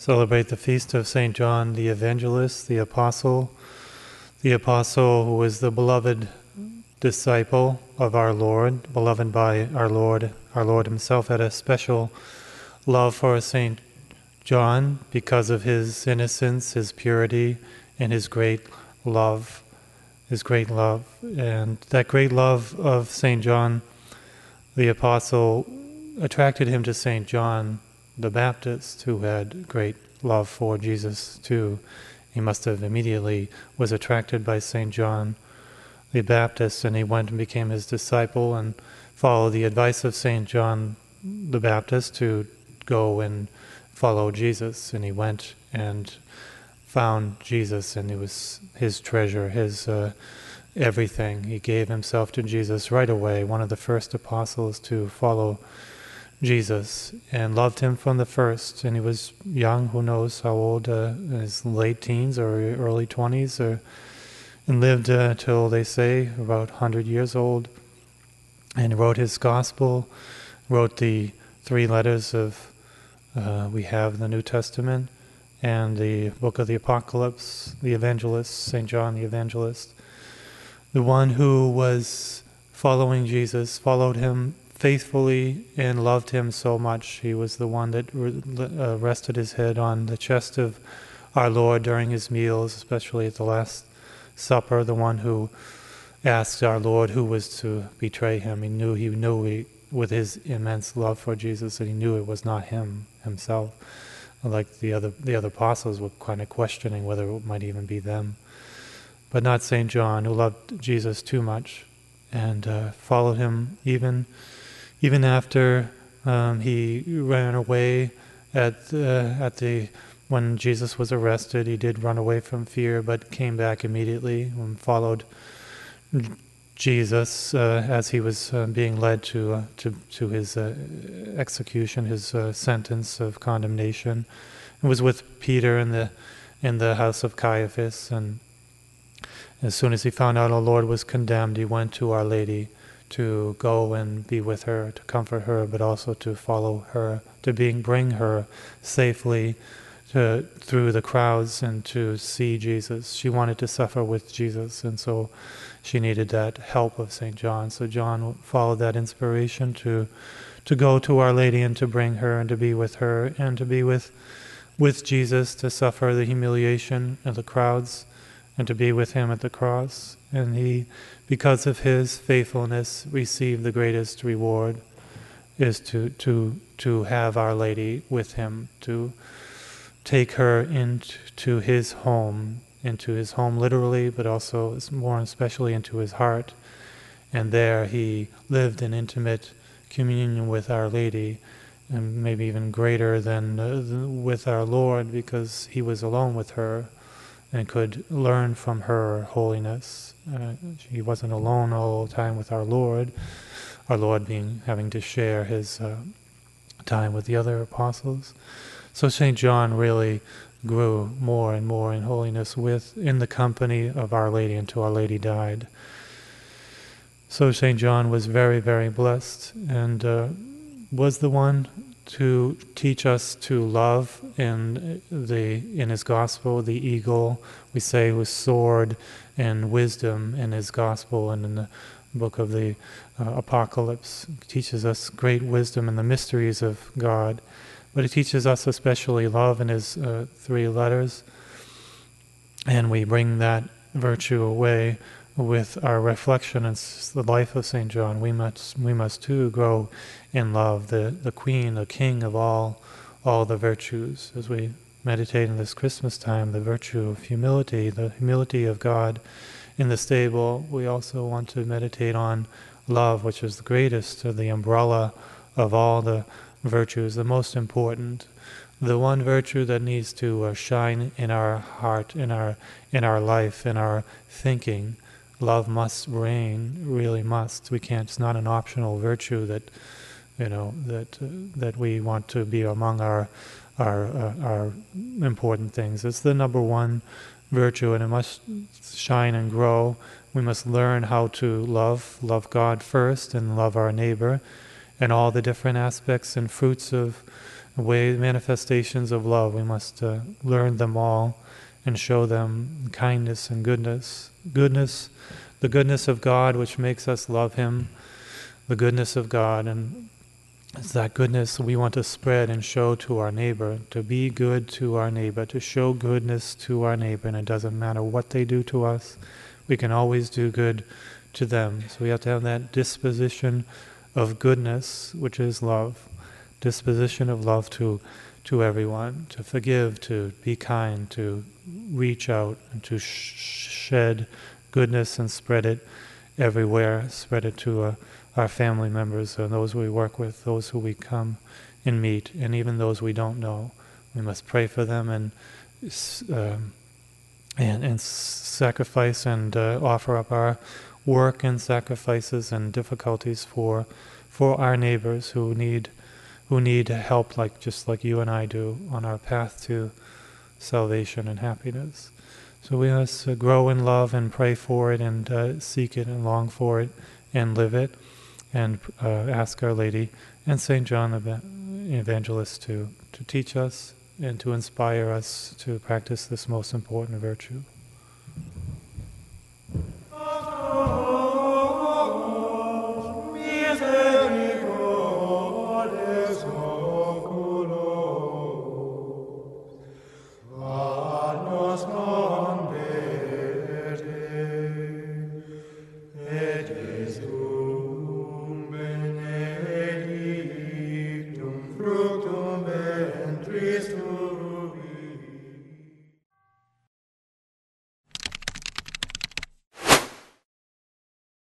celebrate the feast of St. John the Evangelist, the Apostle who is the beloved disciple of our Lord, beloved by our Lord. Our Lord himself had a special love for St. John because of his innocence, his purity, and his great love. And that great love of St. John the Apostle attracted him to St. John the Baptist, who had great love for Jesus too. He must have immediately was attracted by St. John the Baptist, and he went and became his disciple and followed the advice of St. John the Baptist to go and follow Jesus. And he went and found Jesus, and it was his treasure, his everything. He gave himself to Jesus right away, one of the first apostles to follow Jesus, and loved him from the first. And he was young, who knows how old, in his late teens or early 20s, and lived till, they say, about 100 years old. And he wrote his gospel, wrote the 3 letters of, we have the New Testament, and the book of the Apocalypse, the Evangelist, St. John the Evangelist. The one who was following Jesus, followed him faithfully and loved him so much. He was the one that rested his head on the chest of our Lord during his meals, especially at the Last Supper, the one who asked our Lord who was to betray him. He knew with his immense love for Jesus, that he knew it was not himself. Like the other apostles were kind of questioning whether it might even be them. But not St. John, who loved Jesus too much and followed him even after he ran away when Jesus was arrested. He did run away from fear, but came back immediately and followed Jesus as he was being led to his execution, his sentence of condemnation. It was with Peter in the house of Caiaphas, and as soon as he found out our Lord was condemned, he went to Our Lady to go and be with her, to comfort her, but also to follow her, to bring her safely through the crowds and to see Jesus. She wanted to suffer with Jesus, and so she needed that help of St. John. So John followed that inspiration to go to Our Lady and to bring her and to be with her and to be with Jesus, to suffer the humiliation of the crowds and to be with him at the cross. And he, because of his faithfulness, received the greatest reward, is to have Our Lady with him, to take her into his home literally, but also more especially into his heart. And there he lived in intimate communion with Our Lady, and maybe even greater than with our Lord, because he was alone with her and could learn from her holiness. He wasn't alone all the time with our Lord having to share his time with the other apostles. So St. John really grew more and more in holiness in the company of Our Lady until Our Lady died. So St. John was very, very blessed, and was the one to teach us to love in his gospel, the eagle, we say, with sword and wisdom in his gospel, and in the book of the Apocalypse. It teaches us great wisdom in the mysteries of God. But it teaches us especially love in his 3 letters, and we bring that virtue away with our reflection on the life of St. John. We must too grow in love, the queen, the king of all the virtues. As we meditate in this Christmas time, the virtue of humility, the humility of God in the stable, we also want to meditate on love, which is the greatest, the umbrella of all the virtues, the most important, the one virtue that needs to shine in our heart, in our life, in our thinking. Love must reign, really must. We can't. It's not an optional virtue that we want to be among our important things. It's the number one virtue, and it must shine and grow. We must learn how to love God first, and love our neighbor, and all the different aspects and fruits of manifestations of love. We must learn them all and show them kindness and goodness. The goodness of God, which makes us love Him, the goodness of God, and it's that goodness we want to spread and show to our neighbor, to be good to our neighbor, to show goodness to our neighbor, and it doesn't matter what they do to us, we can always do good to them. So we have to have that disposition of goodness, which is love, disposition of love to everyone, to forgive, to be kind, to reach out, and to shed goodness and spread it everywhere, spread it to our family members, and those we work with, those who we come and meet, and even those we don't know. We must pray for them and sacrifice and offer up our work and sacrifices and difficulties for our neighbors who need help, just like you and I do on our path to salvation and happiness. So we must grow in love and pray for it and seek it and long for it and live it, and ask Our Lady and St. John the Evangelist to teach us and to inspire us to practice this most important virtue. Fructum ventris tuum,